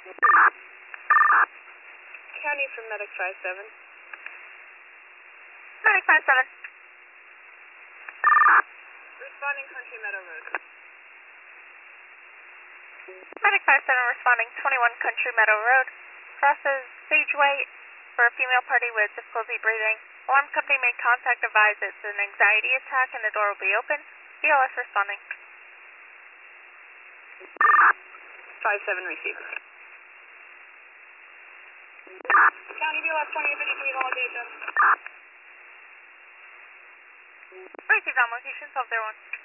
County from Medic 57. Medic 57. Responding Country Meadow Road. Medic 57 responding 21 Country Meadow Road. Crosses Sageway for a female party with difficulty breathing. Alarm company made contact, advised it's an anxiety attack and the door will be open. BLS responding. 57 received. County BLS 2853 location. Received on location 1201.